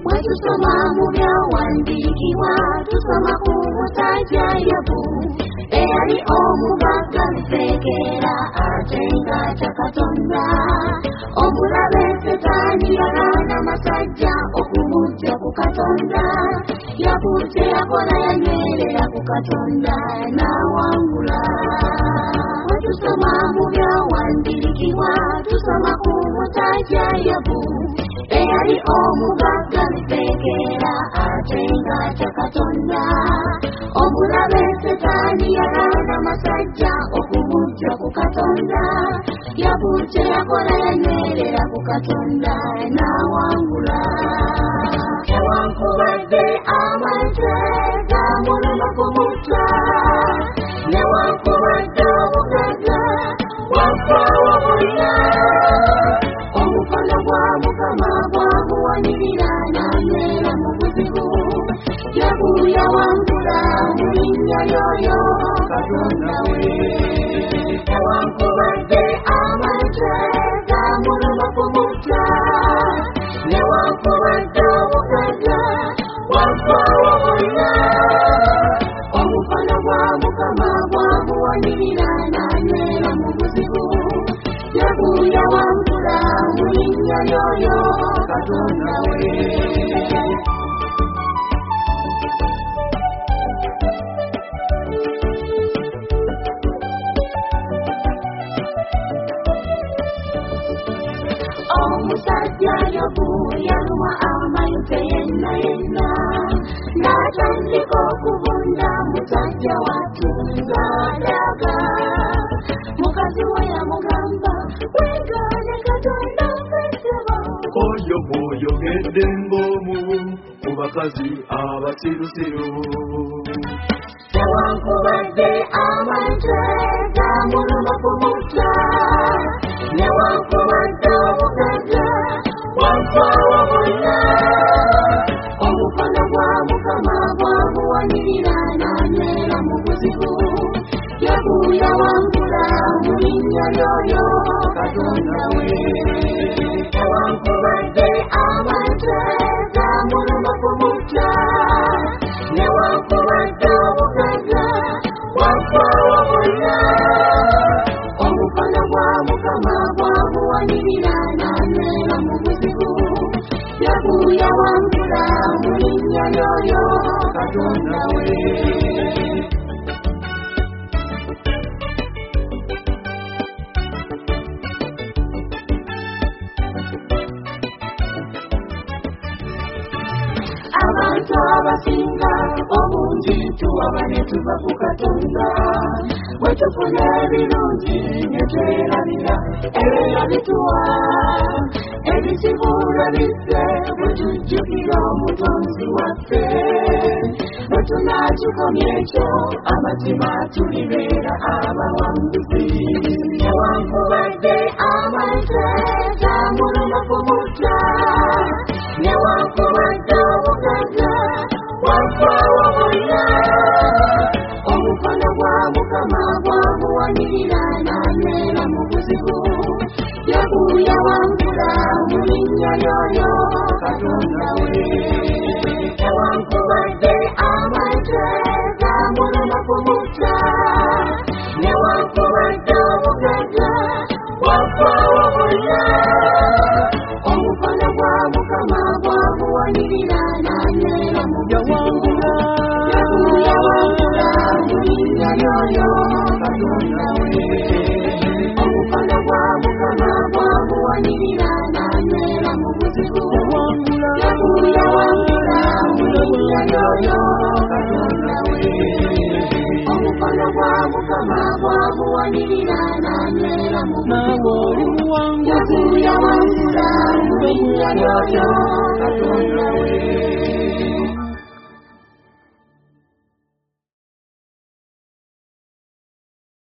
Wetusoma mu byawandiikibwa tusoma ku musajja Yobu eyali omugagga luseekera ate nga atya Katonda. Omulabe Setaani yagaana amasajja okumuggya ku Katonda. Yobu teyakola, yanywerera ku Katonda n'awangula. Wetusoma mu byawandiikibwa tusoma ku musajja Yobu eyali omugagga luseekera ate nga atya Katonda. Omulabe Setaani yagaana amasajja okumuggya ku Katonda. Yobu teyakola, yanywerera ku Katonda n'awangula. Newankubadde amazze gamuluma kumutta, newankubadde obugagga bwafaawo bwonna, omukono gwa Mukama gwamuwanirira n'anywera mu buzibu. Yobu yawangula mu linnya ly'oyo Katonda we. Newankubadde amazze gamuluma kumutta, newankubadde obugagga bwafaawo bwonna, omukono gwa Mukama gwamuwanirira n'anywera mu buzibu. Yobu yawangula mu linnya ly'oyo Katonda we. Omusajja Yobu yalumwa amayute yenna yenna, n'atandika okubunda musajja wattu ng'adaga. Mukazi we yamugamba, weegaane Katonda fessebo. Oyo bw'oyogedde ng'omu ku bakazi abasirusiru. Newankubadde amayute gamuluma kumutta, newankubadde obugagga bwafaawo bwonna, omukono gwa Mukama gwamuwanirira n'anywera mu buzibu. Yobu yawangula mu linnya ly'oyo Katonda we. Newankubadde amayute gamuluma kumutta, newankubadde obugagga bwafaawo bwonna, omukono gwa Mukama gwamuwanirira n'anywera mu buzibu. Yobu yawangula mu linnya ly'oyo Katonda we. Abantu abasinga obungi tuwaba ne tuva ku Katonda. Bwe tufuna ebirungi ne twerabira ebyo bituwa, ebisibula bizze bwe tujjukira omutonzi waffe. Bwe tunaakikomya ekyo amazima tulibeera abawanguzi. Newankubadde amayute gamuluma kumutta, newankubadde obugagga bwafaawo bwonna, omukono gwa Mukama gwamuwanirira n'anywera mu buzibu. Yobu yawangula mu linnya ly'oyo Katonda we. Newankubadde amayute gamuluma kumutta, newankubadde obugagga bwafaawo bwonna, omukono gwa Mukama gwamuwanirira n'anywera mu buzibu. Yobu yawangula mu linnya ly'oyo Katonda we. Omukono gwa Mukama gwamuwanirira n'anywera mu buzibu. Yobu yawangula mu linnya ly'oyo Katonda we. Omukono gwa Mukama gwamuwanirira n'anywera mu buzibu. Yobu yawangula mu linnya ly'oyo Katonda we.